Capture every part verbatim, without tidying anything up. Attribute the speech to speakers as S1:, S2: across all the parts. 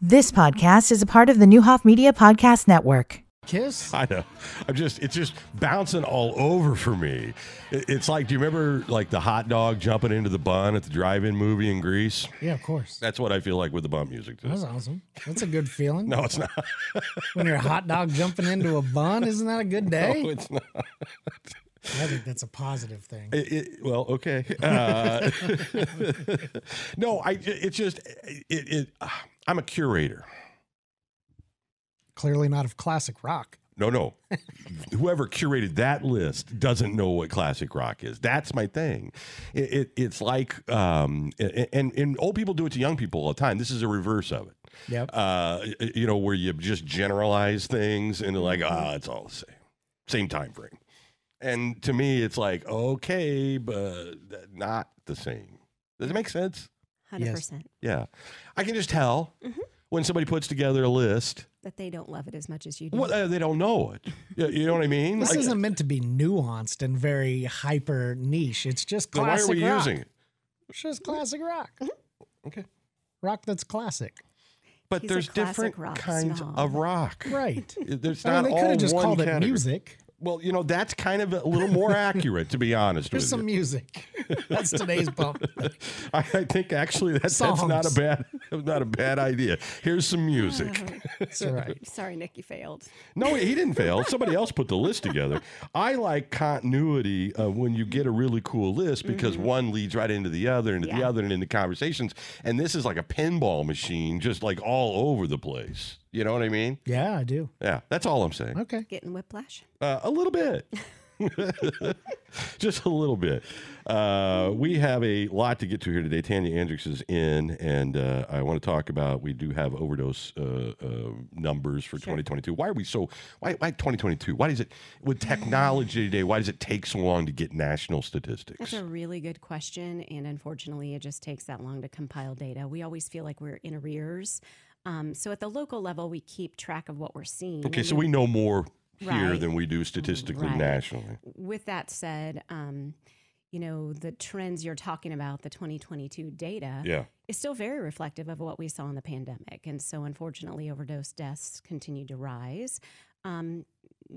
S1: This podcast is a part of the Newhoff Media Podcast Network.
S2: Kiss?
S3: I know. I'm just, it's just bouncing all over for me. It, it's like, do you remember like the hot dog jumping into the bun at the drive-in movie in Greece?
S2: Yeah, of course.
S3: That's what I feel like with the bump music today.
S2: That's awesome. That's a good feeling.
S3: No, it's not.
S2: When you're a hot dog jumping into a bun, isn't that a good day?
S3: No, it's not.
S2: I think that's a positive thing.
S3: It, it, well, okay. Uh, no, I. It's just, it, it. I'm a curator.
S2: Clearly not of classic rock.
S3: No, no. Whoever curated that list doesn't know what classic rock is. That's my thing. It, it, it's like, um, and, and old people do it to young people all the time. This is a reverse of it.
S2: Yep.
S3: Uh, you know, where you just generalize things and like, ah, it's all the same. Same time frame. And to me, it's like, okay, but not the same. Does it make sense?
S4: one hundred percent.
S3: Yeah. I can just tell
S4: mm-hmm.
S3: when somebody puts together a list.
S4: That they don't love it as much as you do.
S3: Well, uh, they don't know it. You, you know what I mean?
S2: This
S3: like,
S2: isn't meant to be nuanced and very hyper niche. It's just classic
S3: rock. Why are we
S2: rock.
S3: using it?
S2: It's just classic rock.
S3: Mm-hmm. Okay.
S2: Rock that's classic.
S3: But
S4: He's
S3: there's different kinds
S4: snob.
S3: of rock.
S2: Right.
S3: There's
S2: I
S3: not
S2: mean, they could
S3: all
S2: have just
S3: one
S2: called
S3: category.
S2: it music.
S3: Well, you know, that's kind of a little more accurate, to be honest
S2: Here's
S3: with
S2: some
S3: you.
S2: music. That's today's bump.
S3: I, I think actually that, that's not a bad not a bad idea. Here's some music.
S2: That's right.
S4: Sorry, Nick, you failed.
S3: No, he didn't fail. Somebody else put the list together. I like continuity uh, when you get a really cool list because mm-hmm. one leads right into the other, into yeah. the other, and into conversations. And this is like a pinball machine, just like all over the place. You know what I mean?
S2: Yeah, I do.
S3: Yeah, that's all I'm saying.
S2: Okay.
S4: Getting whiplash?
S3: Uh, a little bit. Just a little bit. Uh, we have a lot to get to here today. Tanya Andrix is in, and uh, I want to talk about, we do have overdose uh, uh, numbers for sure. twenty twenty-two. Why are we so, why, why twenty twenty-two? Why does it, with technology today, why does it take so long to get national statistics?
S4: That's a really good question, and unfortunately, it just takes that long to compile data. We always feel like we're in arrears. Um, so at the local level, we keep track of what we're seeing.
S3: Okay, so we know more here
S4: right.
S3: than we do statistically
S4: right.
S3: nationally.
S4: With that said, um, you know, the trends you're talking about, the twenty twenty-two data,
S3: yeah.
S4: is still very reflective of what we saw in the pandemic. And so unfortunately, overdose deaths continue to rise. Um,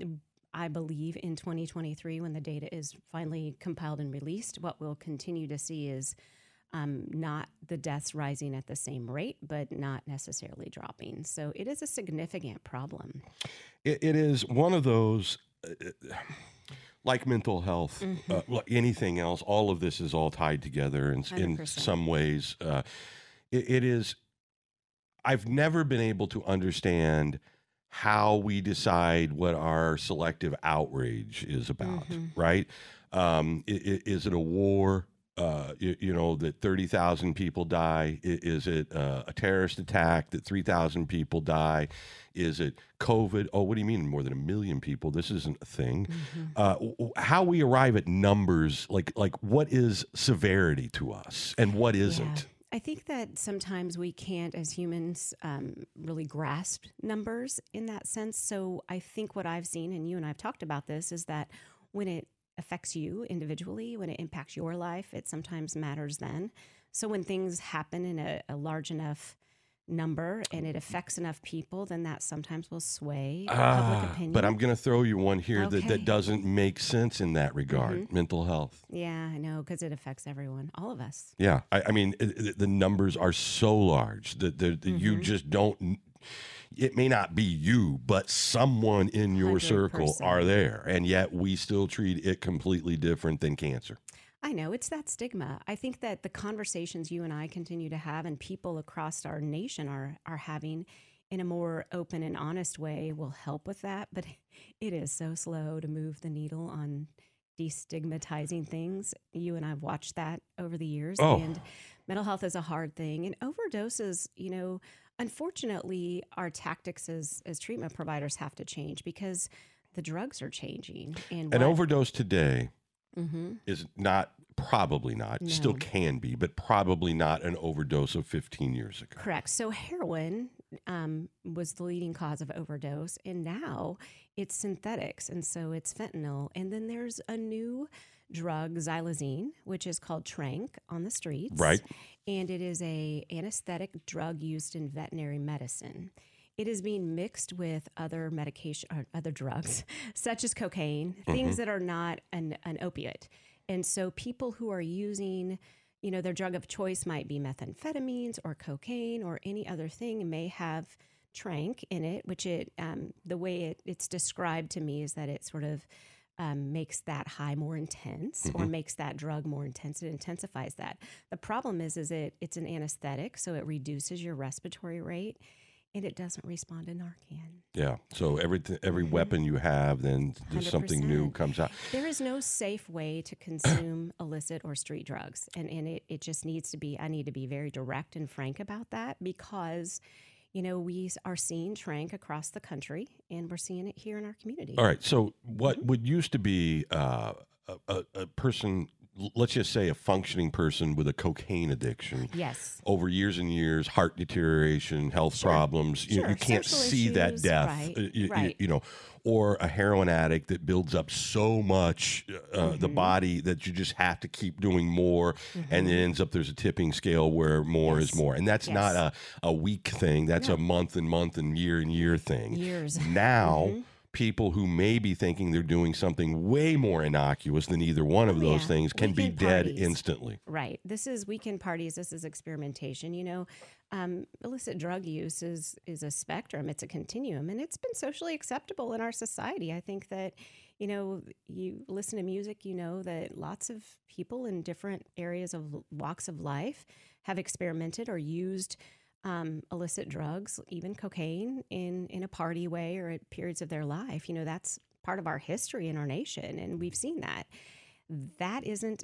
S4: I believe in twenty twenty-three, when the data is finally compiled and released, what we'll continue to see is Um, not the deaths rising at the same rate, but not necessarily dropping. So it is a significant problem.
S3: It, it is one of those, uh, like mental health, mm-hmm. uh, like anything else, all of this is all tied together in, in some ways. Uh, it, it is, I've never been able to understand how we decide what our selective outrage is about, mm-hmm. right? Um, it, is it a war? Uh, you, you know, that thirty thousand people die? Is it uh, a terrorist attack that three thousand people die? Is it COVID? Oh, what do you mean more than a million people? This isn't a thing. Mm-hmm. Uh, how we arrive at numbers, like like what is severity to us and what isn't?
S4: Yeah. I think that sometimes we can't, as humans, um, really grasp numbers in that sense. So I think what I've seen, and you and I have talked about this, is that when it affects you individually, when it impacts your life, it sometimes matters then. So when things happen in a, a large enough number and it affects enough people, then that sometimes will sway
S3: ah,
S4: public opinion.
S3: But I'm going to throw you one here
S4: okay.
S3: that, that doesn't make sense in that regard.
S4: Mm-hmm.
S3: Mental health.
S4: Yeah, I know, because it affects everyone, all of us.
S3: Yeah, I, I mean, it, it, the numbers are so large that, that mm-hmm. you just don't... It may not be you, but someone in your one hundred percent circle are there. And yet we still treat it completely different than cancer.
S4: I know. It's that stigma. I think that the conversations you and I continue to have and people across our nation are are having in a more open and honest way will help with that. But it is so slow to move the needle on destigmatizing things. You and I have watched that over the years.
S3: Oh.
S4: And mental health is a hard thing. And overdoses, you know, unfortunately, our tactics as, as treatment providers have to change because the drugs are changing. And
S3: An
S4: what,
S3: overdose today
S4: mm-hmm.
S3: is not, probably not,
S4: no.
S3: still can be, but probably not an overdose of fifteen years ago.
S4: Correct. So heroin um, was the leading cause of overdose, and now it's synthetics, and so it's fentanyl. And then there's a new drug xylazine, which is called Tranq on the streets.
S3: Right.
S4: And it is a anesthetic drug used in veterinary medicine. It is being mixed with other medication or other drugs, such as cocaine, mm-hmm. things that are not an, an opiate. And so people who are using, you know, their drug of choice might be methamphetamines or cocaine or any other thing, may have Tranq in it, which it um, the way it, it's described to me is that it sort of um, makes that high more intense mm-hmm. or makes that drug more intense. It intensifies that. The problem is, is it it's an anesthetic, so it reduces your respiratory rate. And it doesn't respond to Narcan.
S3: Yeah. So every every mm-hmm. weapon you have, then there's something new comes out.
S4: There is no safe way to consume illicit or street drugs. And, and it, it just needs to be, I need to be very direct and frank about that because, you know, we are seeing Tranq across the country and we're seeing it here in our community.
S3: All right. So what would used to be uh, a, a, a person, let's just say a functioning person with a cocaine addiction.
S4: Yes.
S3: Over years and years, heart deterioration, health
S4: sure.
S3: problems. You,
S4: Sure.
S3: you can't
S4: Social
S3: see
S4: issues,
S3: that death.
S4: right,
S3: uh, you,
S4: right.
S3: You, you know, or a heroin addict that builds up so much uh,
S4: mm-hmm.
S3: the body that you just have to keep doing more, mm-hmm. and it ends up there's a tipping scale where more
S4: yes.
S3: is more, and that's
S4: yes.
S3: not a a week thing. That's
S4: no.
S3: a month and month and year and year thing.
S4: Years.
S3: Now.
S4: Mm-hmm.
S3: People who may be thinking they're doing something way more innocuous than either one of
S4: Oh,
S3: those
S4: yeah.
S3: things can
S4: Weekend
S3: be dead
S4: parties.
S3: instantly.
S4: Right. This is weekend parties. This is experimentation. You know, um, illicit drug use is is a spectrum. It's a continuum, and it's been socially acceptable in our society. I think that, you know, you listen to music, you know that lots of people in different areas of walks of life have experimented or used Um, illicit drugs, even cocaine, in, in a party way or at periods of their life. You know, that's part of our history in our nation, and we've seen that. That isn't,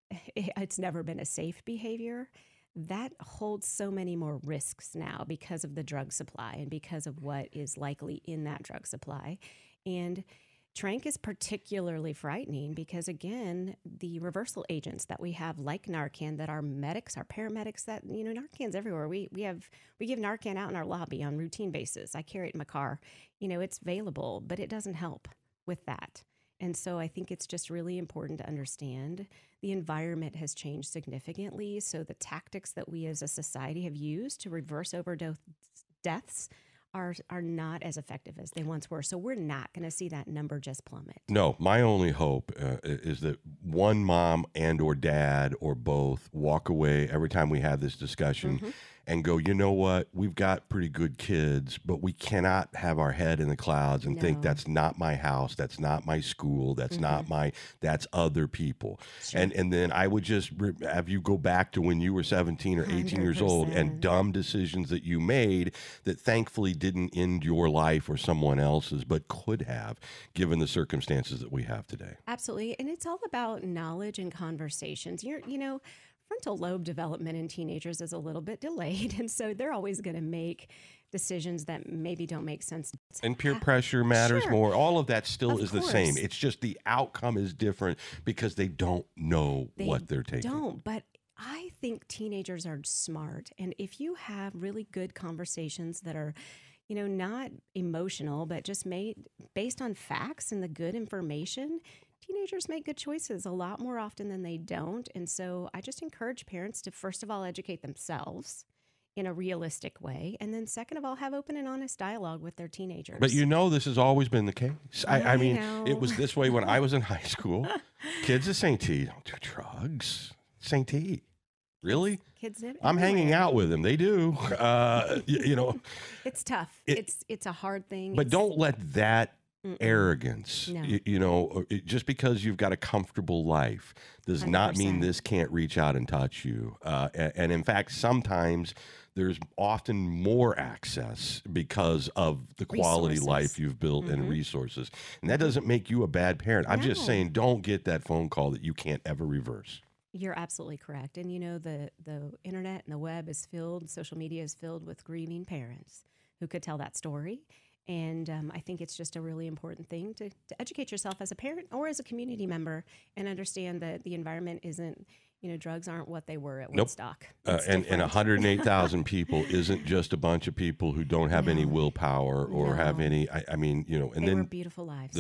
S4: it's never been a safe behavior. That holds so many more risks now because of the drug supply and because of what is likely in that drug supply. And Tranq is particularly frightening because, again, the reversal agents that we have, like Narcan, that our medics, our paramedics, that, you know, Narcan's everywhere. We we have we give Narcan out in our lobby on routine basis. I carry it in my car. You know, it's available, but it doesn't help with that. And so I think it's just really important to understand the environment has changed significantly. So the tactics that we as a society have used to reverse overdose deaths are are not as effective as they once were. So we're not going to see that number just plummet.
S3: No, my only hope uh, is that one mom and or dad or both walk away every time we have this discussion mm-hmm. and go, you know what, we've got pretty good kids, but we cannot have our head in the clouds and
S4: No.
S3: think that's not my house, that's not my school, that's mm-hmm. not my, that's other people. Sure. And and then I would just re- have you go back to when you were seventeen or eighteen one hundred percent years old and dumb decisions that you made that thankfully didn't end your life or someone else's, but could have, given the circumstances that we have today.
S4: Absolutely. And it's all about knowledge and conversations. You're, you know, frontal lobe development in teenagers is a little bit delayed. And so they're always going to make decisions that maybe don't make sense.
S3: And peer pressure matters
S4: Sure.
S3: more. All of that still
S4: Of
S3: is the
S4: course.
S3: same. It's just the outcome is different because they don't know
S4: They
S3: what they're taking.
S4: don't, but I think teenagers are smart. And if you have really good conversations that are, you know, not emotional, but just made based on facts and the good information, teenagers make good choices a lot more often than they don't. And so I just encourage parents to, first of all, educate themselves in a realistic way. And then second of all, have open and honest dialogue with their teenagers.
S3: But you know, this has always been the case. I, I
S4: I
S3: mean,
S4: know.
S3: it was this way when I was in high school. Kids at Saint T don't do drugs. Saint T. Really?
S4: Kids everywhere.
S3: I'm hanging out with them. They do. Uh, you, you know.
S4: It's tough.
S3: It,
S4: it's it's a hard thing.
S3: But
S4: It's,
S3: don't let that
S4: Mm-mm.
S3: arrogance,
S4: No.
S3: you, you know, or it, just because you've got a comfortable life does not mean
S4: one hundred percent.
S3: this can't reach out and touch you. Uh, and, and in fact, sometimes there's often more access because of the quality
S4: Resources.
S3: life you've built and
S4: Mhm.
S3: resources. And that doesn't make you a bad parent. I'm just
S4: No.
S3: saying, don't get that phone call that you can't ever reverse.
S4: You're absolutely correct. And you know, the the internet and the web is filled, social media is filled with grieving parents who could tell that story. And um, I think it's just a really important thing to, to educate yourself as a parent or as a community member and understand that the environment isn't, you know, drugs aren't what they were at
S3: Nope.
S4: Woodstock.
S3: Uh,
S4: It's
S3: and, and
S4: different.
S3: one hundred eight thousand people isn't just a bunch of people who don't have any
S4: No.
S3: willpower or have
S4: No.
S3: any, I, I mean, you know, and
S4: They were
S3: then
S4: beautiful lives.
S3: the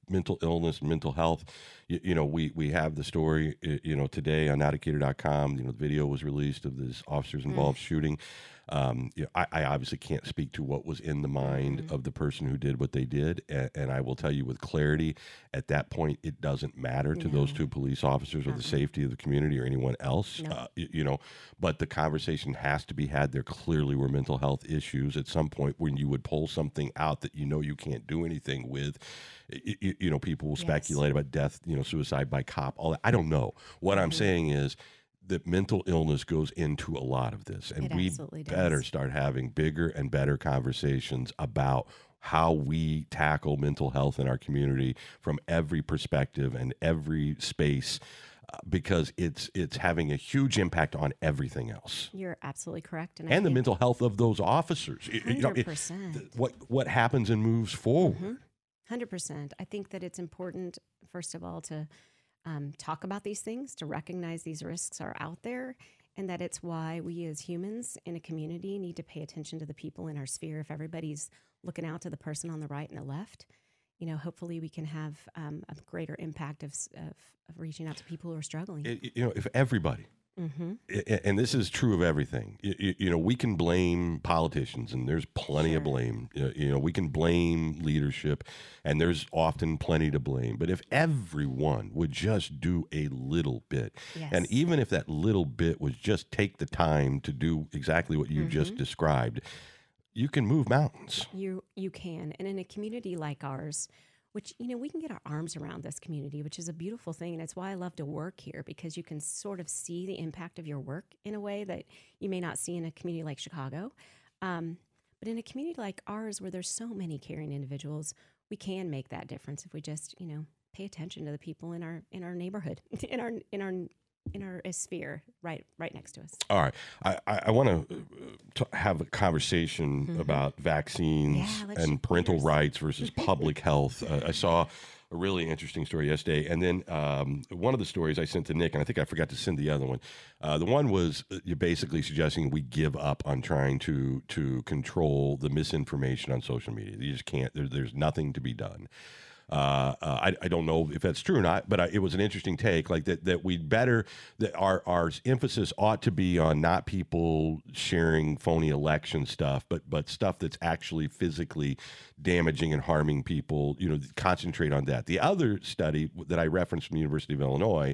S3: mental illness and mental health. You, you know, we we have the story, you know, today on Navigator dot com. You know, the video was released of this officers involved mm. shooting. Um, you know, I, I obviously can't speak to what was in the mind mm. of the person who did what they did, and, and I will tell you with clarity, at that point, it doesn't matter to no. those two police officers or uh-huh. the safety of the community or anyone else. No. Uh, you, you know, but the conversation has to be had. There clearly were mental health issues at some point when you would pull something out that you know you can't do anything with. You, you know, people will speculate yes. about death, you know, suicide by cop, all that. I don't know. What mm-hmm. I'm saying is that mental illness goes into a lot of this, and
S4: it
S3: we better
S4: does.
S3: start having bigger and better conversations about how we tackle mental health in our community from every perspective and every space, uh, because it's it's having a huge impact on everything else.
S4: You're absolutely correct,
S3: and, and the mental health of those officers.
S4: Hundred percent.
S3: You know, what what happens and moves forward.
S4: Mm-hmm. Hundred percent. I think that it's important, first of all, to Um, talk about these things, to recognize these risks are out there, and that it's why we as humans in a community need to pay attention to the people in our sphere. If everybody's looking out to the person on the right and the left, you know, hopefully we can have um, a greater impact of, of, of reaching out to people who are struggling.
S3: It, you know, if everybody, mm-hmm. and this is true of everything, you, you know, we can blame politicians, and there's plenty sure. of blame. You know, we can blame leadership, and there's often plenty to blame. But if everyone would just do a little bit,
S4: yes.
S3: and even if that little bit was just take the time to do exactly what you mm-hmm. just described, you can move mountains.
S4: You you can. And in a community like ours, which, you know, we can get our arms around this community, which is a beautiful thing. And it's why I love to work here, because you can sort of see the impact of your work in a way that you may not see in a community like Chicago. Um, but in a community like ours, where there's so many caring individuals, we can make that difference if we just, you know, pay attention to the people in our in our neighborhood, in our in our in our sphere right right next to us.
S3: All right. I, I, I want to have a conversation mm-hmm. about vaccines
S4: yeah,
S3: and parental rights versus public health. Uh, I saw a really interesting story yesterday. And then um, one of the stories I sent to Nick, and I think I forgot to send the other one. Uh, the one was you're basically suggesting we give up on trying to to control the misinformation on social media. You just can't. There, there's nothing to be done. Uh, uh, I, I don't know if that's true or not, but I, it was an interesting take. Like that, that we'd better that our our emphasis ought to be on not people sharing phony election stuff, but but stuff that's actually physically damaging and harming people. You know, concentrate on that. The other study that I referenced from the University of Illinois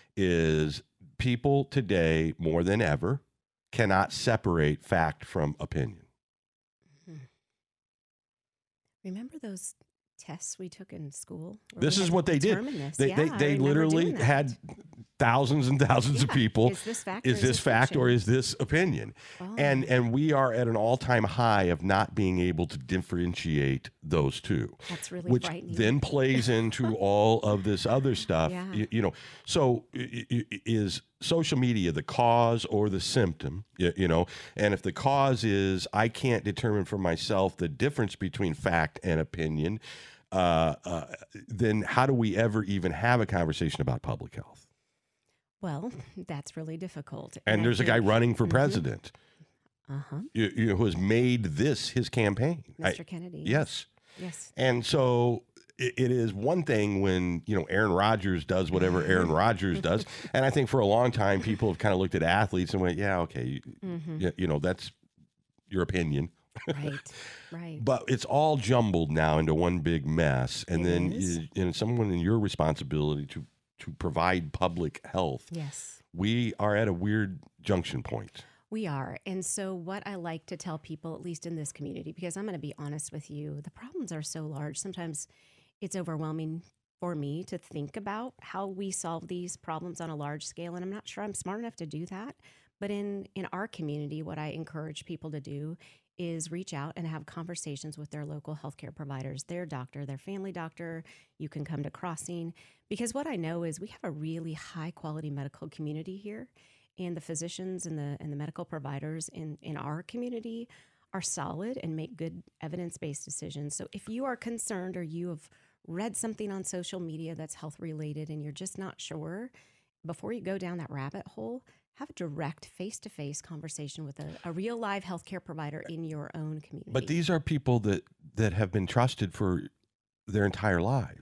S3: is people today more than ever cannot separate fact from opinion.
S4: Mm-hmm. Remember those tests we took in school?
S3: This is what they did.
S4: This.
S3: They,
S4: yeah,
S3: they, they literally had thousands and thousands
S4: yeah.
S3: of people.
S4: Is this fact,
S3: is
S4: or,
S3: this
S4: is
S3: fact
S4: fiction?
S3: or is this opinion?
S4: Oh.
S3: And and we are at an all-time high of not being able to differentiate those two.
S4: That's really
S3: which
S4: frightening.
S3: then plays into all of this other stuff.
S4: Yeah.
S3: You, you know, so is social media the cause or the symptom? You, you know, and if the cause is I can't determine for myself the difference between fact and opinion, Uh, uh, then how do we ever even have a conversation about public health?
S4: Well, that's really difficult.
S3: And, and there's think, a guy running for mm-hmm. president
S4: uh-huh.
S3: you, you know, who has made this his campaign.
S4: Mister
S3: I,
S4: Kennedy.
S3: Yes.
S4: Yes.
S3: And so it, it is one thing when, you know, Aaron Rodgers does whatever Aaron Rodgers does. And I think for a long time, people have kind of looked at athletes and went, yeah, okay, mm-hmm. you, you know, that's your opinion.
S4: Right, right.
S3: But it's all jumbled now into one big mess, and
S4: it
S3: then
S4: is.
S3: you know, someone in your responsibility to to provide public health.
S4: Yes,
S3: we are at a weird junction point.
S4: We are, and so what I like to tell people, at least in this community, because I'm going to be honest with you, the problems are so large. Sometimes it's overwhelming for me to think about how we solve these problems on a large scale, and I'm not sure I'm smart enough to do that. But in in our community, what I encourage people to do is reach out and have conversations with their local healthcare providers, their doctor, their family doctor. You can come to Crossing, because what I know is we have a really high quality medical community here, and the physicians and the and the medical providers in, in our community are solid and make good evidence-based decisions. So if you are concerned or you have read something on social media that's health related and you're just not sure, before you go down that rabbit hole, have a direct face-to-face conversation with a, a real live healthcare provider in your own community.
S3: But these are people that, that have been trusted for their entire lives.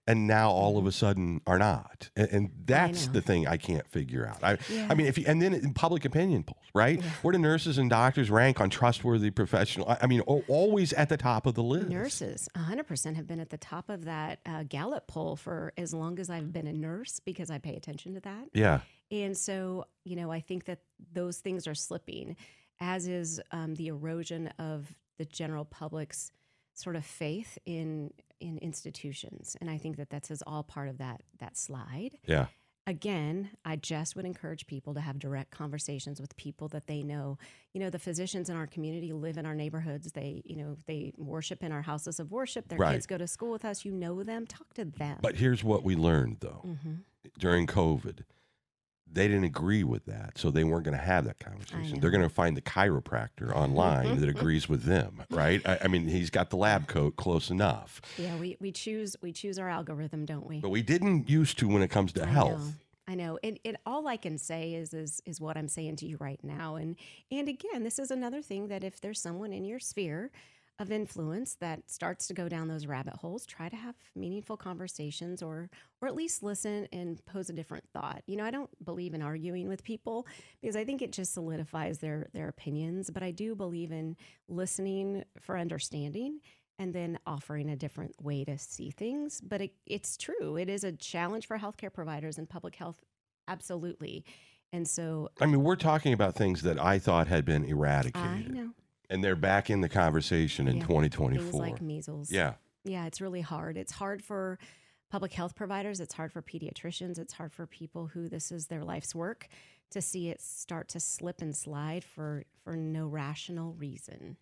S3: and now all of a sudden are not. And, and that's the thing I can't figure out. I,
S4: Yeah.
S3: I mean, if you, and then in public opinion polls, right?
S4: Yeah.
S3: Where do nurses and doctors rank on trustworthy professional? I, I mean, o- always at the top of the list.
S4: Nurses, one hundred percent have been at the top of that uh, Gallup poll for as long as I've been a nurse because I pay attention to that.
S3: Yeah.
S4: And so, you know, I think that those things are slipping, as is um, the erosion of the general public's sort of faith in in institutions. And I think that that's is all part of that that slide.
S3: Yeah.
S4: Again, I just would encourage people to have direct conversations with people that they know. You know, the physicians in our community live in our neighborhoods. They, you know, they worship in our houses of worship. Their
S3: Right.
S4: kids go to school with us. You know them. Talk to them.
S3: But here's what we learned, though,
S4: Mhm.
S3: during COVID. They didn't agree with that, so they weren't going to have that conversation.
S4: know.
S3: They're going to find the chiropractor online that agrees with them, right? I, I mean, he's got the lab coat close enough.
S4: Yeah, we, we choose we choose our algorithm, don't we?
S3: But we didn't used to when it comes to
S4: I
S3: health.
S4: know. I know. And, and all I can say is, is is what I'm saying to you right now. And and again, this is another thing that if there's someone in your sphere of influence that starts to go down those rabbit holes, try to have meaningful conversations or or at least listen and pose a different thought. You know, I don't believe in arguing with people because I think it just solidifies their their opinions, but I do believe in listening for understanding and then offering a different way to see things. But it, it's true. It is a challenge for healthcare providers and public health. Absolutely. And so
S3: I mean, we're talking about things that I thought had been
S4: I
S3: eradicated.
S4: know
S3: And they're back in the conversation in
S4: Yeah.
S3: twenty
S4: things
S3: twenty-four.
S4: like measles.
S3: Yeah.
S4: Yeah, it's really hard. It's hard for public health providers. It's hard for pediatricians. It's hard for people who this is their life's work to see it start to slip and slide for, for no rational reason.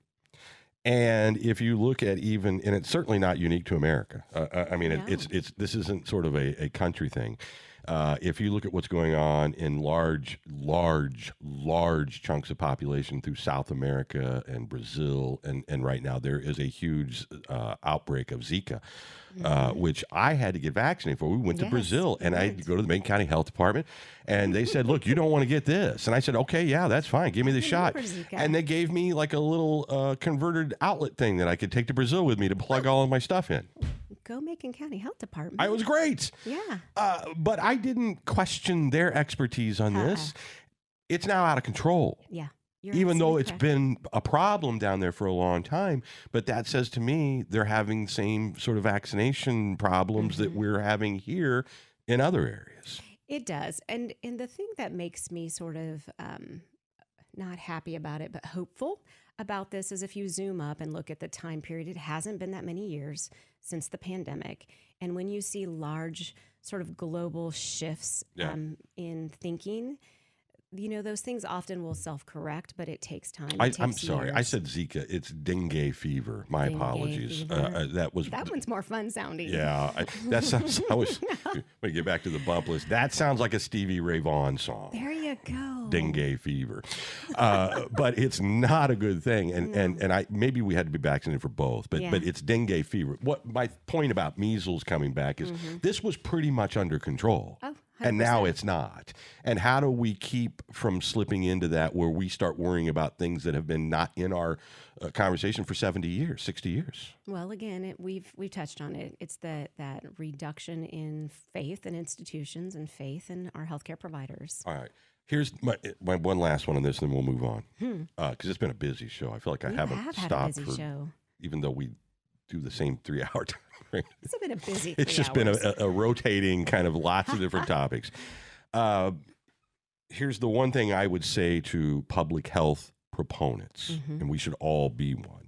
S3: And if you look at even, and it's certainly not unique to America. Uh, I- I mean, it,
S4: No.
S3: it's it's this isn't sort of a, a country thing. Uh, if you look at what's going on in large, large, large chunks of population through South America and Brazil, and, and right now there is a huge uh, outbreak of Zika, uh, which I had to get vaccinated for. We went to
S4: Yes,
S3: Brazil,
S4: you
S3: and I had to
S4: did.
S3: go to the Macon County Health Department, and they said, "Look, you don't want to get this," and I said, "Okay, yeah, that's fine. Give me the shot."
S4: remember Zika.
S3: And they gave me like a little uh, converted outlet thing that I could take to Brazil with me to plug all of my stuff in.
S4: Go Macon County Health Department.
S3: I was great.
S4: yeah.
S3: Uh, but I didn't question their expertise on this. It's now out of control,
S4: Yeah. You're
S3: even though
S4: absolutely
S3: it's
S4: correct.
S3: been a problem down there for a long time. But that says to me they're having the same sort of vaccination problems that
S4: Mhm.
S3: we're having here in other areas.
S4: It does. And and the thing that makes me sort of um, not happy about it, but hopeful about this is if you zoom up and look at the time period, it hasn't been that many years since the pandemic. And when you see large sort of global shifts
S3: Yeah.
S4: um, in thinking, you know, those things often will self-correct, but it takes time. It
S3: I,
S4: takes
S3: I'm sorry. I
S4: years.
S3: said Zika. It's dengue fever. My
S4: Dengue
S3: apologies.
S4: fever.
S3: Uh, uh, that was
S4: That one's more fun sounding.
S3: Yeah, I, that sounds. I was. Let me get back to the bump list. That sounds like a Stevie Ray Vaughan song.
S4: There you go.
S3: Dengue fever, uh, but it's not a good thing. And and and I maybe we had to be vaccinated for both, but
S4: Yeah.
S3: but it's dengue fever. What my point about measles coming back is this was pretty much under control.
S4: Oh,
S3: And now
S4: one hundred percent.
S3: it's not. And how do we keep from slipping into that where we start worrying about things that have been not in our uh, conversation for seventy years, sixty years?
S4: Well, again, it, we've we've touched on it. It's that that reduction in faith in institutions and faith in our healthcare providers.
S3: All right. Here's my, my one last one on this, and then we'll move on. Because it's been a busy show. I feel like I
S4: We
S3: haven't
S4: Hmm. have had a
S3: stopped
S4: busy
S3: for,
S4: show.
S3: even though we do the same three hour time frame.
S4: It's been a busy.
S3: It's
S4: three
S3: just been a,
S4: hours.
S3: a, a rotating kind of lots of different topics. Uh, here's the one thing I would say to public health proponents,
S4: Mm-hmm.
S3: and we should all be one,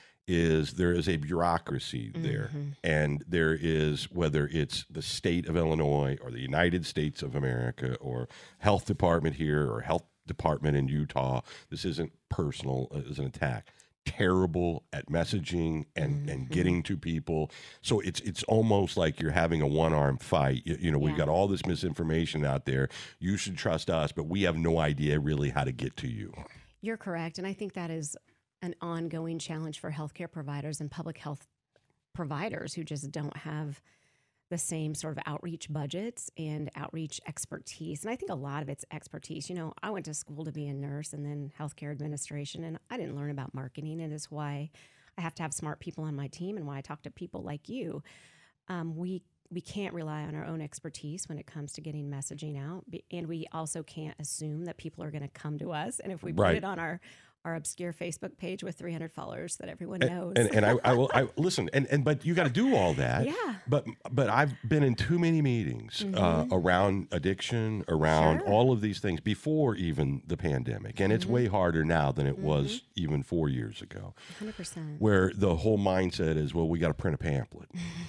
S3: is there is a bureaucracy there.
S4: Mm-hmm.
S3: And there is, whether it's the state of Illinois or the United States of America or health department here or health department in Utah, this isn't personal, uh, it's an attack. Terrible at messaging and, and getting to people. So it's it's almost like you're having a one-armed fight. You, you know, we've
S4: Yeah.
S3: got all this misinformation out there. You should trust us, but we have no idea really how to get to you.
S4: You're correct, and I think that is an ongoing challenge for healthcare providers and public health providers who just don't have the same sort of outreach budgets and outreach expertise. And I think a lot of it's expertise. You know, I went to school to be a nurse and then healthcare administration, and I didn't learn about marketing. It is why I have to have smart people on my team and why I talk to people like you. Um, we we can't rely on our own expertise when it comes to getting messaging out. And we also can't assume that people are going to come to us. And if we put
S3: Right.
S4: it on our, our obscure Facebook page with three hundred followers that everyone
S3: And,
S4: knows.
S3: and, and I, I will I, listen, and, and but you got to do all that.
S4: Yeah.
S3: But but I've been in too many meetings uh, around addiction, around
S4: Sure.
S3: all of these things before even the pandemic, and it's way harder now than it was even four years ago.
S4: one hundred percent.
S3: Where the whole mindset is, well, we got to print a pamphlet.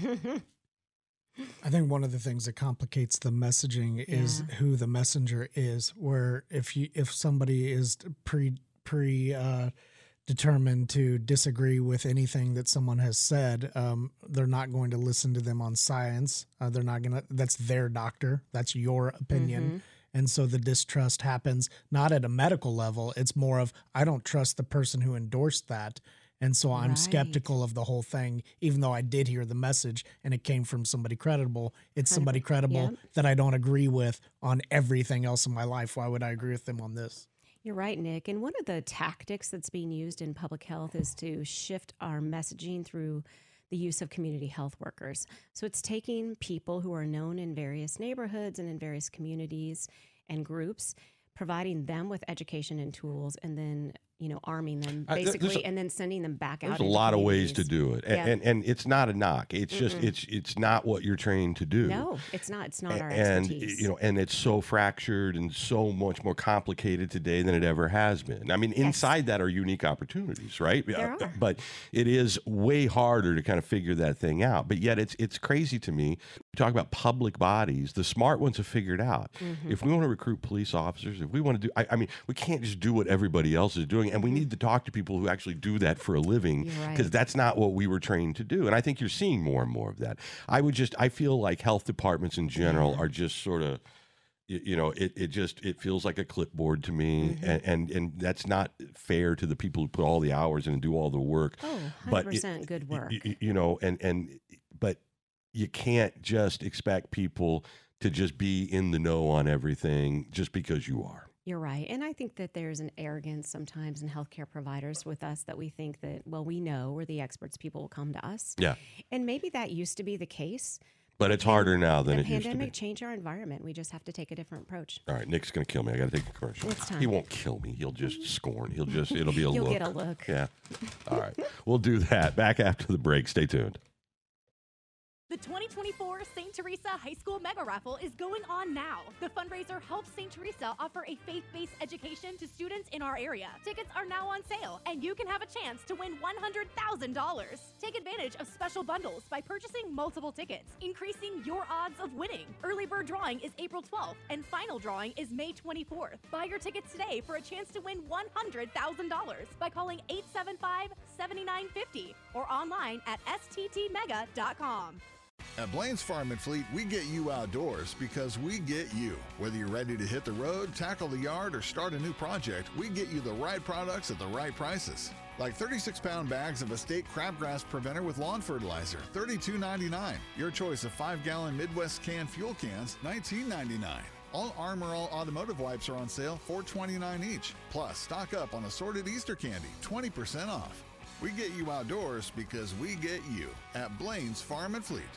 S2: I think one of the things that complicates the messaging is
S4: Yeah.
S2: who the messenger is. Where if you if somebody is pre pre uh, determined to disagree with anything that someone has said, um, they're not going to listen to them on science. Uh, they're not gonna. That's their doctor. That's your opinion. And so the distrust happens not at a medical level. It's more of, I don't trust the person who endorsed that. And so I'm
S4: Right.
S2: skeptical of the whole thing, even though I did hear the message and it came from somebody credible. It's somebody credible
S4: Yep.
S2: that I don't agree with on everything else in my life. Why would I agree with them on this?
S4: You're right, Nick. And one of the tactics that's being used in public health is to shift our messaging through the use of community health workers. So it's taking people who are known in various neighborhoods and in various communities and groups, providing them with education and tools, and then, you know, arming them
S3: Uh, there-
S4: basically,
S3: there's a-
S4: and then sending them back out.
S3: There's a
S4: into
S3: lot of ways to
S4: communities.
S3: do it, and,
S4: Yeah.
S3: and and it's not a knock. It's just it's it's not what you're trained to do.
S4: No, it's not. It's not our
S3: and
S4: expertise.
S3: you know, and it's so fractured and so much more complicated today than it ever has been. I mean, inside that are unique opportunities, right?
S4: There
S3: Uh,
S4: are.
S3: But it is way harder to kind of figure that thing out. But yet, it's it's crazy to me. We talk about public bodies. The smart ones have figured out
S4: Mm-hmm.
S3: if we want to recruit police officers, if we want to do, I, I mean, we can't just do what everybody else is doing, and we need to talk to people who actually do that for a living,
S4: You're right.
S3: because that's not what we were trained to do. And I think you're seeing more and more of that. I would just, I feel like health departments in general are just sort of, you, you know, it, it just, it feels like a clipboard to me.
S4: Mm-hmm.
S3: And, and, and that's not fair to the people who put all the hours in and do all the work.
S4: Oh,
S3: But it-
S4: one hundred percent good work.
S3: y- y- You know, and, and, but you can't just expect people to just be in the know on everything just because you are.
S4: You're right. And I think that there's an arrogance sometimes in healthcare providers with us that we think that, well, we know we're the experts, people will come to us.
S3: Yeah.
S4: And maybe that used to be the case.
S3: But it's harder now than
S4: The
S3: it used to be.
S4: pandemic changed our environment. We just have to take a different approach.
S3: All right, Nick's going to kill me. I got to take a commercial.
S4: It's time.
S3: He won't kill me. He'll just scorn. He'll just, it'll be a
S4: You'll
S3: look.
S4: get a look.
S3: Yeah. All right. We'll do that. Back after the break. Stay tuned.
S5: The twenty twenty-four Saint Teresa High School Mega Raffle is going on now. The fundraiser helps Saint Teresa offer a faith-based education to students in our area. Tickets are now on sale, and you can have a chance to win one hundred thousand dollars. Take advantage of special bundles by purchasing multiple tickets, increasing your odds of winning. Early bird drawing is April twelfth, and final drawing is May twenty-fourth. Buy your tickets today for a chance to win one hundred thousand dollars by calling eight seven five, seven nine five zero or online at s t t mega dot com.
S6: At Blaine's Farm and Fleet, we get you outdoors because we get you. Whether you're ready to hit the road, tackle the yard, or start a new project, we get you the right products at the right prices. Like thirty-six pound bags of Estate Crabgrass Preventer with lawn fertilizer, thirty-two ninety-nine. Your choice of five gallon Midwest can fuel cans, nineteen ninety-nine. All Armor All automotive wipes are on sale, four twenty-nine each. Plus, stock up on assorted Easter candy, twenty percent off. We get you outdoors because we get you at Blaine's Farm and Fleet.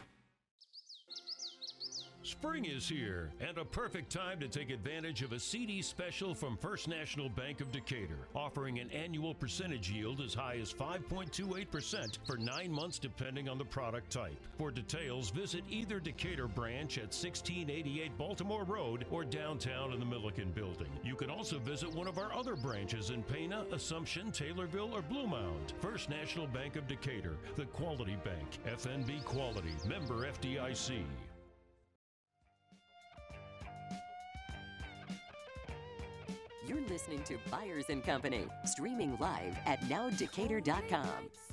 S7: Spring is here, and a perfect time to take advantage of a C D special from First National Bank of Decatur, offering an annual percentage yield as high as five point two eight percent for nine months depending on the product type. For details, visit either Decatur branch at sixteen eighty-eight Baltimore Road or downtown in the Milliken Building. You can also visit one of our other branches in Pana, Assumption, Taylorville, or Bluemound. First National Bank of Decatur, the quality bank. F N B Quality, member F D I C.
S8: You're listening to Byers and Company, streaming live at now decatur dot com.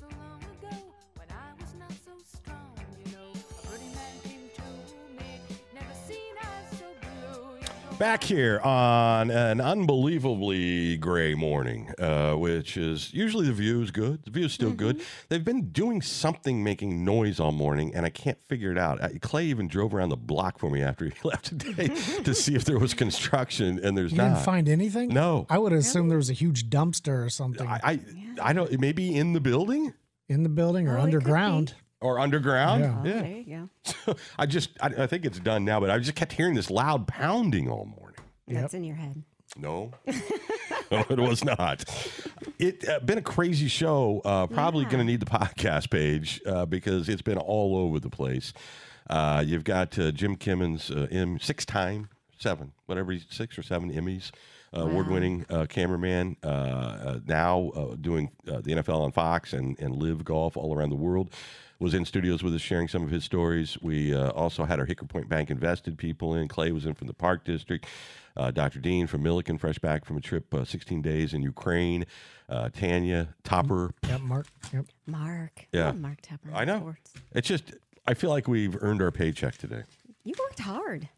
S3: Back here on an unbelievably gray morning, uh, which is usually the view is good. The view is still good. They've been doing something making noise all morning, and I can't figure it out. Uh, Clay even drove around the block for me after he left today to see if there was construction, and there's
S2: You
S3: not.
S2: didn't find anything?
S3: No.
S2: I would assume there was a huge dumpster or something
S3: I, I, I don't. Maybe in the building.
S2: in the building or
S4: Oh, it could
S2: underground.
S3: or underground.
S2: Yeah.
S4: Oh,
S3: Yeah.
S4: there you go.
S3: So I just, I, I think it's done now, but I just kept hearing this loud pounding all morning.
S4: That's in your head.
S3: No, no, it was not. It uh, been a crazy show. Uh, probably
S4: Yeah.
S3: going to need the podcast page uh, because it's been all over the place. Uh, you've got uh, Jim Kimmons, uh, M six time, seven, whatever, he's six or seven Emmys, uh,
S4: Wow.
S3: award-winning uh, cameraman. Uh, uh, now uh, doing uh, the N F L on Fox and and live golf all around the world. Was in studios with us sharing some of his stories. We uh, also had our Hickory Point Bank invested people in. Clay was in from the Park District. Uh, Doctor Dean from Milliken, fresh back from a trip, uh, sixteen days in Ukraine. Uh, Tanya Topper.
S2: Yep, Mark. Yep.
S4: Mark.
S3: Yeah.
S4: Oh, Mark Tupper.
S3: I know.
S4: Sports.
S3: It's just, I feel like we've earned our paycheck today.
S4: You worked hard.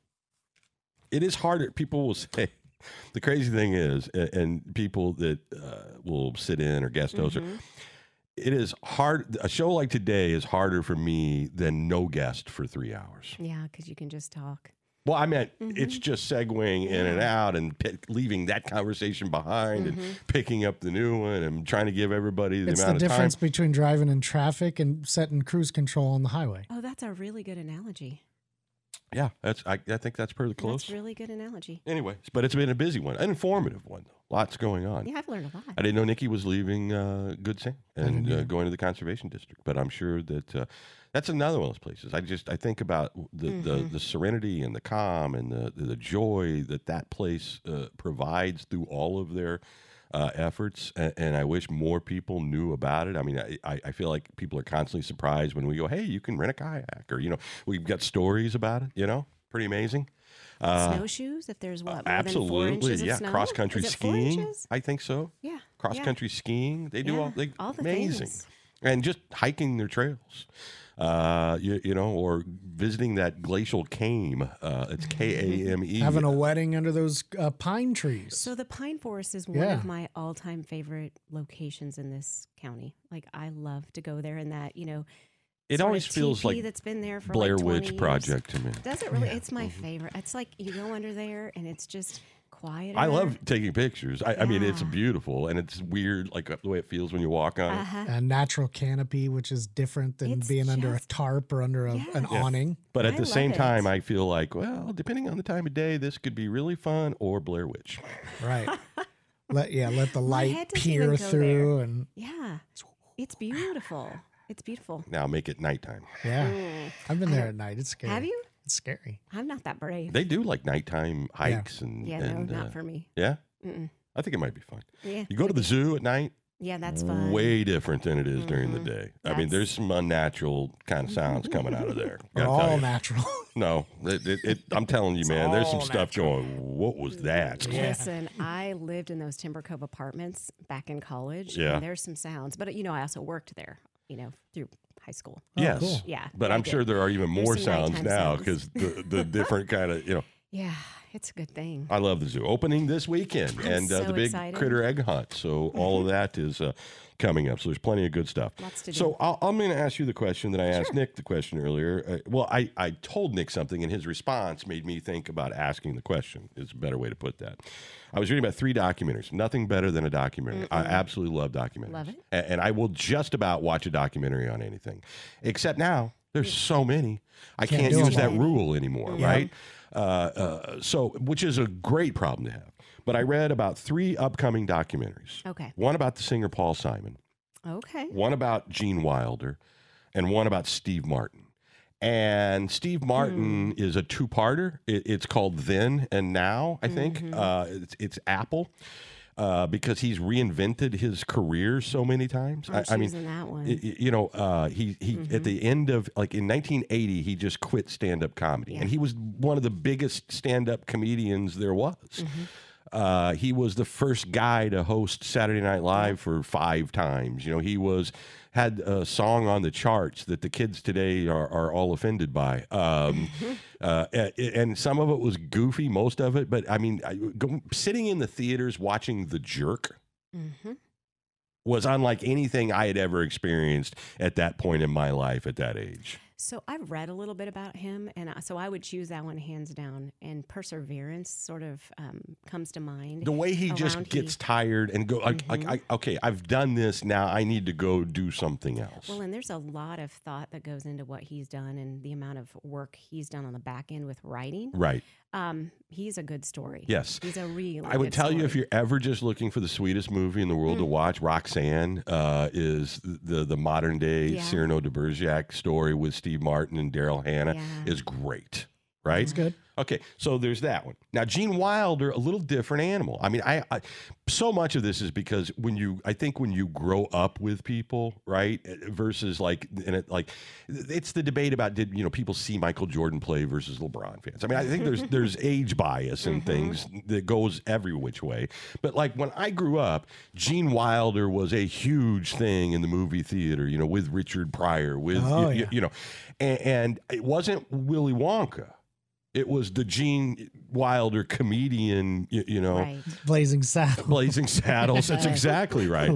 S3: It is harder. People will say, the crazy thing is, and, and people that uh, will sit in or guest host,
S4: Mhm.
S3: it is hard. A show like today is harder for me than no guest for three hours.
S4: Yeah, because you can just talk.
S3: Well, I meant
S4: Mhm.
S3: it's just segueing in and
S4: Yeah.
S3: out and pick, leaving that conversation behind
S4: Mhm.
S3: and picking up the new one and trying to give everybody the
S2: It's the
S3: amount of
S2: difference
S3: time.
S2: between driving in traffic and setting cruise control on the highway.
S4: Oh, that's a really good analogy.
S3: Yeah, that's. I, I think that's pretty close.
S4: That's really good analogy.
S3: Anyways, but it's been a busy one, an informative one. Though. Lots going on.
S4: Yeah, I've learned a lot.
S3: I didn't know Nikki was leaving uh, Good Sam and
S2: didn't
S3: uh,
S2: either.
S3: going to the conservation district, but I'm sure that uh, that's another one of those places. I just I think about the the,
S4: Mhm.
S3: the serenity and the calm and the the joy that that place uh, provides through all of their uh, efforts, and, and I wish more people knew about it. I mean, I, I I feel like people are constantly surprised when we go, "Hey, you can rent a kayak," or you know, we've got stories about it. You know, pretty amazing. Uh,
S4: Snowshoes, if there's what, more
S3: absolutely,
S4: than four inches
S3: yeah.
S4: of snow?
S3: Cross country
S4: Is it four
S3: skiing,
S4: inches?
S3: I think so.
S4: Yeah.
S3: Cross
S4: yeah.
S3: country skiing, they do
S4: Yeah,
S3: all they
S4: all the
S3: amazing,
S4: things.
S3: and just hiking their trails. Uh, you, you know, or visiting that glacial Kame. Uh, it's K A M E.
S2: Having a wedding under those uh, pine trees.
S4: So the Pine Forest is one
S2: Yeah.
S4: of my all-time favorite locations in this county. Like I love to go there, and that you know,
S3: It
S4: sort of
S3: always feels
S4: teepee
S3: like
S4: that's been there for
S3: Blair
S4: like twenty
S3: Witch
S4: years.
S3: Project to me.
S4: Does it really?
S2: Yeah.
S4: It's my
S3: Mhm.
S4: favorite. It's like you go under there, and it's just quiet.
S3: I love taking pictures. I, I mean, it's
S4: Yeah.
S3: beautiful, and it's weird, like the way it feels when you walk on it.
S4: Uh-huh.
S2: A natural canopy, which is different than
S4: It's
S2: being under a
S4: just-
S2: tarp or under a, an
S4: Yeah.
S2: awning.
S3: But at
S4: I
S3: the
S4: love
S3: same
S4: it.
S3: time, I feel like, well, depending on the time of day, this could be really fun or Blair Witch.
S2: Right. let yeah, let the
S4: My
S2: light
S4: head doesn't even
S2: peer
S4: go
S2: through
S4: there.
S2: and
S4: Yeah, it's beautiful. It's beautiful.
S3: Now make it nighttime.
S2: yeah.
S4: Mm.
S2: I've been
S4: I
S2: there
S4: don't-
S2: at night. It's scary.
S4: Have you?
S2: It's scary.
S4: I'm not that brave.
S3: They do like nighttime hikes and
S4: yeah,
S3: and
S4: no, not
S3: uh,
S4: for me.
S3: yeah.
S4: Mm-mm.
S3: I think it might be fun.
S4: Yeah,
S3: You go to the zoo at night.
S4: yeah, that's fun.
S3: Way different than it is during the
S4: Mhm.
S3: day. I mean,
S4: That's-
S3: there's some unnatural kind of sounds coming out of there.
S2: We're
S3: Gotta tell
S2: all
S3: you.
S2: natural.
S3: No, it, it, it, I'm telling you,
S2: It's
S3: man. There's some
S2: all
S3: stuff
S2: natural.
S3: going. What was that?
S2: Yeah.
S4: Listen, I lived in those Timber Cove apartments back in college.
S3: Yeah.
S4: And there's some sounds, but you know, I also worked there. You know, through high school.
S2: Oh,
S3: Yes,
S2: cool.
S4: Yeah,
S3: but
S4: I
S3: I'm
S4: did.
S3: sure there are even
S4: There's
S3: more
S4: some
S3: sounds
S4: nighttime
S3: now
S4: sounds.
S3: because the the different kind of you know.
S4: Yeah, it's a good thing.
S3: I love the zoo opening this weekend
S4: I'm
S3: and uh,
S4: so
S3: the big
S4: excited.
S3: critter egg hunt. So all of that is uh, coming up. So there's plenty of good stuff.
S4: Lots to do.
S3: So I'll, I'm going to ask you the question that I asked Nick the question earlier. Uh, well, I, I told Nick something, and his response made me think about asking the question. Is a better way to put that. I was reading about three documentaries. Nothing better than a documentary. I absolutely love documentaries.
S4: Love it.
S3: A- And I will just about watch a documentary on anything, except now there's so many. I
S2: Can't
S3: can't
S2: do
S3: use
S2: them
S3: that
S2: all.
S3: rule anymore,
S4: Yeah.
S3: right? Uh, uh, so, which is a great problem to have. But I read about three upcoming documentaries.
S4: Okay.
S3: One about the singer Paul Simon,
S4: Okay.
S3: one about Gene Wilder, and one about Steve Martin. And Steve Martin is a two-parter. It, it's called Then and Now, I think.
S4: Mhm.
S3: Uh, it's, it's Apple uh, because he's reinvented his career so many times.
S4: I'm
S3: I, I mean,
S4: choosing that one.
S3: y- y- you know, uh, he he at the end of like in nineteen eighty, he just quit stand-up comedy,
S4: Yeah.
S3: and he was one of the biggest stand-up comedians there was.
S4: Mm-hmm.
S3: Uh, he was the first guy to host Saturday Night Live for five times. You know, he was had a song on the charts that the kids today are, are all offended by. Um, uh, a- and some of it was goofy, most of it. But I mean, I, go, sitting in the theaters watching The Jerk
S4: Mm-hmm.
S3: was unlike anything I had ever experienced at that point in my life at that age.
S4: So I've read a little bit about him, and I- so I would choose that one hands down. And perseverance sort of um, comes to mind.
S3: The way he just
S4: around
S3: gets
S4: he-
S3: tired and go like,
S4: Mhm.
S3: like I, okay, I've done this. Now I need to go do something else.
S4: Well, and there's a lot of thought that goes into what he's done and the amount of work he's done on the back end with writing.
S3: Right.
S4: Um, he's a good story.
S3: Yes.
S4: He's a really
S3: I would
S4: good
S3: tell you if
S4: story.
S3: you're ever just looking for the sweetest movie in the world to watch, Roxanne uh, is the the modern day
S4: Yeah.
S3: Cyrano de Bergerac story with Steve Martin and Daryl Hannah
S4: Yeah.
S3: is great. Right?
S2: It's good.
S3: Okay, so there's that one. Now, Gene Wilder, a little different animal. I mean, I, I so much of this is because when you, I think when you grow up with people, right, versus like, and it like, it's the debate about did you know people see Michael Jordan play versus LeBron fans. I mean, I think there's there's age bias and things that goes every which way. But like when I grew up, Gene Wilder was a huge thing in the movie theater. You know, with Richard Pryor, with
S2: Oh,
S3: you,
S2: yeah.
S3: you know, and, and it wasn't Willy Wonka. It was the Gene Wilder comedian, you, you know,
S4: Right.
S2: Blazing Saddles.
S3: Blazing Saddles. That's exactly right.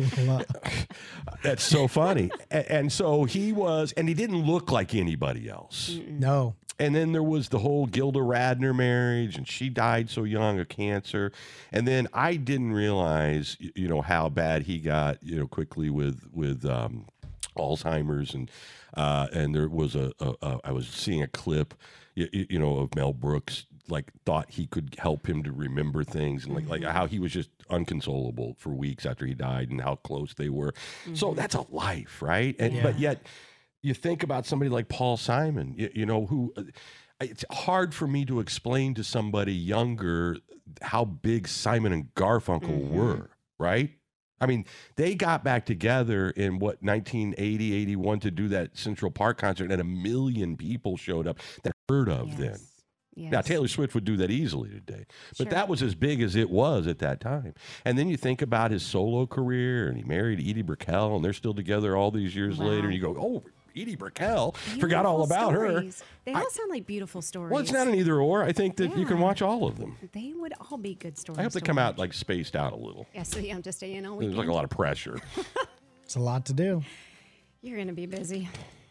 S3: That's so funny. And, and so he was, and he didn't look like anybody else.
S2: No.
S3: And then there was the whole Gilda Radner marriage, and she died so young of cancer. And then I didn't realize, y- you know, how bad he got, you know, quickly with with um, Alzheimer's, and uh, and there was a, a, a I was seeing a clip, you, you know, of Mel Brooks, like thought he could help him to remember things, and like like how he was just unconsolable for weeks after he died, and how close they were. So that's a life, right? And but yet. You think about somebody like Paul Simon, you, you know, who it's hard for me to explain to somebody younger how big Simon and Garfunkel were, right? I mean, they got back together in what, nineteen eighty, eighty-one to do that Central Park concert, and a million people showed up that heard of
S4: Yes.
S3: them.
S4: Yes.
S3: Now, Taylor Swift would do that easily today, but
S4: Sure.
S3: that was as big as it was at that time. And then you think about his solo career, and he married Edie Brickell, and they're still together all these years
S4: Wow.
S3: later, and you go, oh, Edie Brickell, forgot all
S4: Beautiful
S3: about her.
S4: stories. They all sound like beautiful stories.
S3: Well, it's not an either or. I think that you can
S4: Yeah.
S3: watch all of them.
S4: They would all be good stories.
S3: I hope they
S4: to
S3: come out
S4: watch.
S3: like spaced out a little.
S4: Yeah, so I'm just saying, all
S3: There's
S4: weekend.
S3: like a lot of pressure.
S2: It's a lot to do.
S4: You're going to be busy.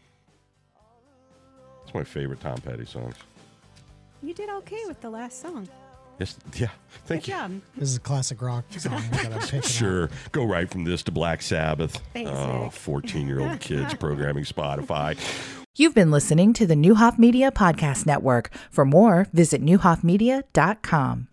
S3: It's my favorite Tom Petty songs.
S4: You did okay with the last song.
S3: Yes, yeah. Thank
S4: Good
S3: you.
S4: job.
S2: This is a classic rock song that I'm picking
S3: Sure. Go right from this to Black Sabbath.
S4: Thanks,
S3: oh,
S4: Nick.
S3: fourteen-year-old kids programming Spotify.
S1: You've been listening to the Newhoff Media Podcast Network. For more, visit newhoff media dot com.